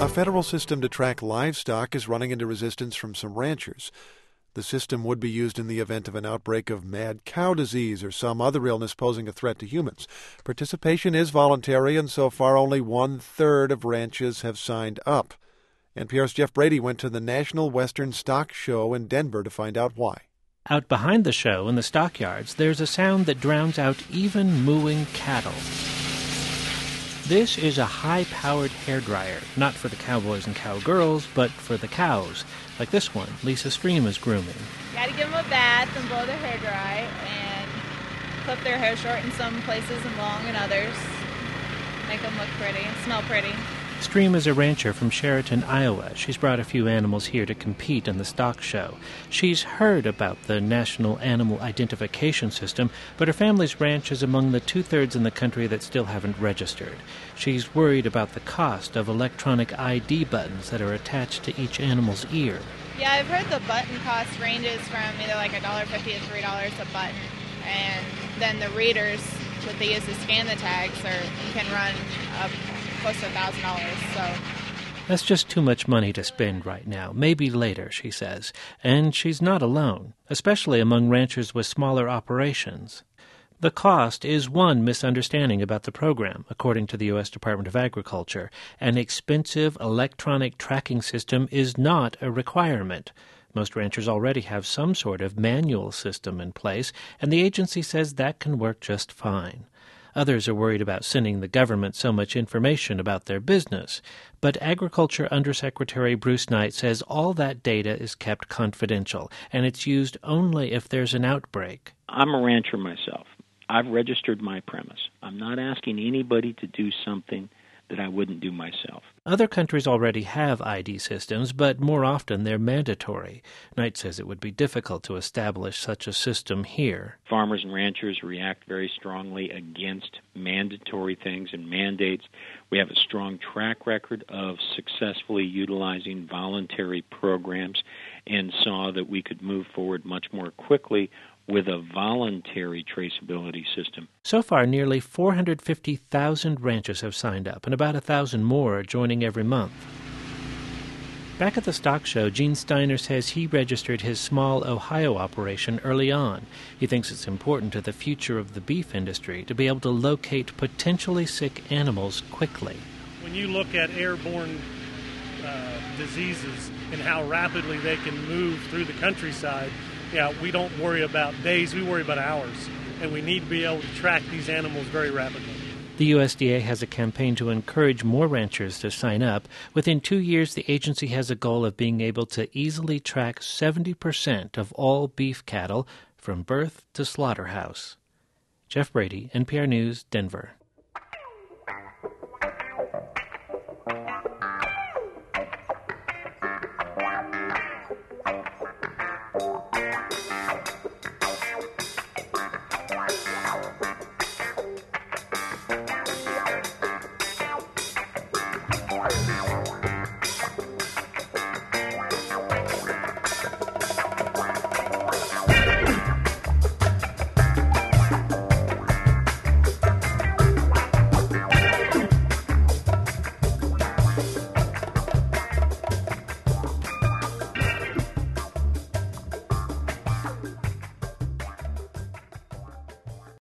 A federal system to track livestock is running into resistance from some ranchers. The system would be used in the event of an outbreak of mad cow disease or some other illness posing a threat to humans. Participation is voluntary, and so far only 1/3 of ranches have signed up. NPR's Jeff Brady went to the National Western Stock Show in Denver to find out why. Out behind the show in the stockyards, there's a sound that drowns out even mooing cattle. This is a high-powered hairdryer, not for the cowboys and cowgirls, but for the cows, like this one Lisa Stream is grooming. You gotta give them a bath and blow their hair dry and clip their hair short in some places and long in others. Make them look pretty and smell pretty. Stream is a rancher from Sheraton, Iowa. She's brought a few animals here to compete in the stock show. She's heard about the National Animal Identification System, but her family's ranch is among the 2/3 in the country that still haven't registered. She's worried about the cost of electronic ID buttons that are attached to each animal's ear. Yeah, I've heard the button cost ranges from either like $1.50 to $3 a button, and then the readers that they use to scan the tags can run up close to $1,000, so... That's just too much money to spend right now. Maybe later, she says. And she's not alone, especially among ranchers with smaller operations. The cost is one misunderstanding about the program, according to the U.S. Department of Agriculture. An expensive electronic tracking system is not a requirement. Most ranchers already have some sort of manual system in place, and the agency says that can work just fine. Others are worried about sending the government so much information about their business. But Agriculture Undersecretary Bruce Knight says all that data is kept confidential, and it's used only if there's an outbreak. I'm a rancher myself. I've registered my premise. I'm not asking anybody to do something that I wouldn't do myself. Other countries already have ID systems, but more often they're mandatory. Knight says it would be difficult to establish such a system here. Farmers and ranchers react very strongly against mandatory things and mandates. We have a strong track record of successfully utilizing voluntary programs and saw that we could move forward much more quickly with a voluntary traceability system. So far, nearly 450,000 ranchers have signed up, and about 1,000 more are joining every month. Back at the stock show, Gene Steiner says he registered his small Ohio operation early on. He thinks it's important to the future of the beef industry to be able to locate potentially sick animals quickly. When you look at airborne diseases and how rapidly they can move through the countryside, we don't worry about days, we worry about hours, and we need to be able to track these animals very rapidly. The USDA has a campaign to encourage more ranchers to sign up. Within 2 years, the agency has a goal of being able to easily track 70% of all beef cattle from birth to slaughterhouse. Jeff Brady, NPR News, Denver.